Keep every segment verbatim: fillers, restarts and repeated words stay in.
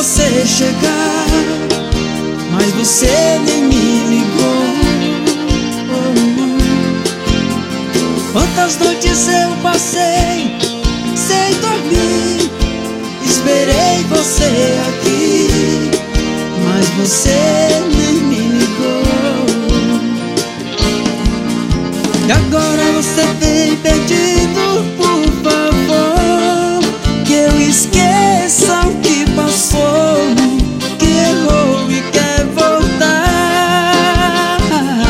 você chegar, mas você nem me ligou. Quantas noites eu passei sem dormir, esperei você aqui, mas você nem me ligou. E agora você vem pedindo, por favor, que eu esqueça o que passou, que errou e quer voltar.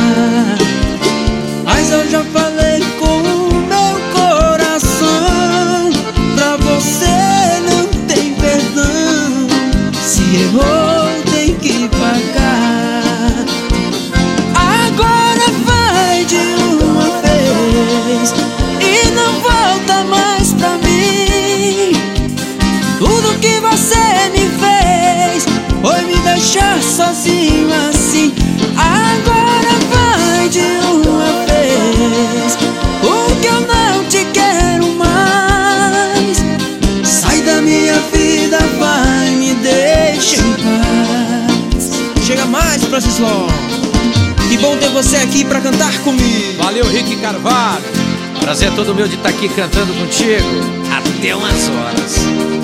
Mas eu já falei com o meu coração, pra você não tem perdão. Se errou tem que pagar. Agora vai de uma vez e não volta mais pra mim. Tudo que você me fez foi me deixar sozinho assim. Agora vai de uma vez, porque eu não te quero mais. Sai da minha vida, vai, me deixa em paz. Chega mais, Francisco. Que bom ter você aqui pra cantar comigo. Valeu, Rick Carvalho. Prazer é todo meu de estar aqui cantando contigo até umas horas.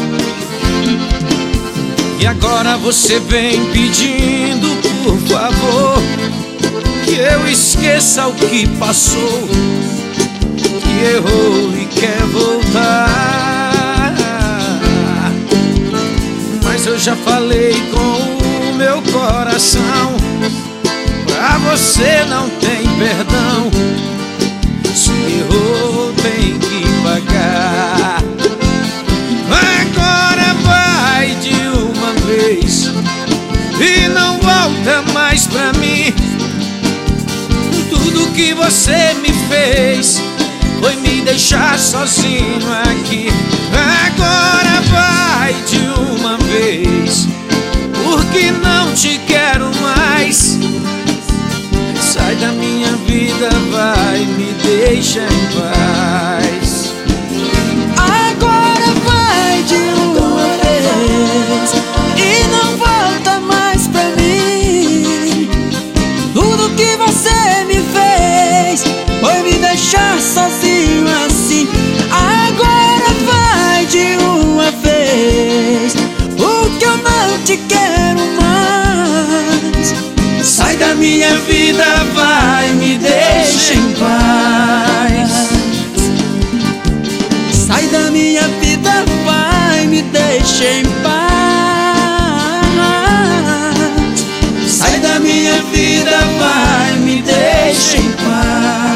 E agora você vem pedindo, por favor, que eu esqueça o que passou, que errou e quer voltar. Mas eu já falei com o meu coração, pra você não tem perdão. Se errou tem que pagar. Agora vai de uma vez e não volta mais pra mim. Tudo que você me fez foi me deixar sozinho aqui. Agora vai de uma vez, porque não te quero mais. Sai da minha vida, vai, me deixa em paz. Agora vai de uma vez e não volta mais pra mim. Tudo que você me fez foi me deixar sozinho assim. Agora vai de uma vez, porque eu não te quero mais. Sai da minha vida, vai, me deixa em paz. Sai da minha vida, vai, me deixa em paz. Sai da minha vida, vai, me deixa em paz.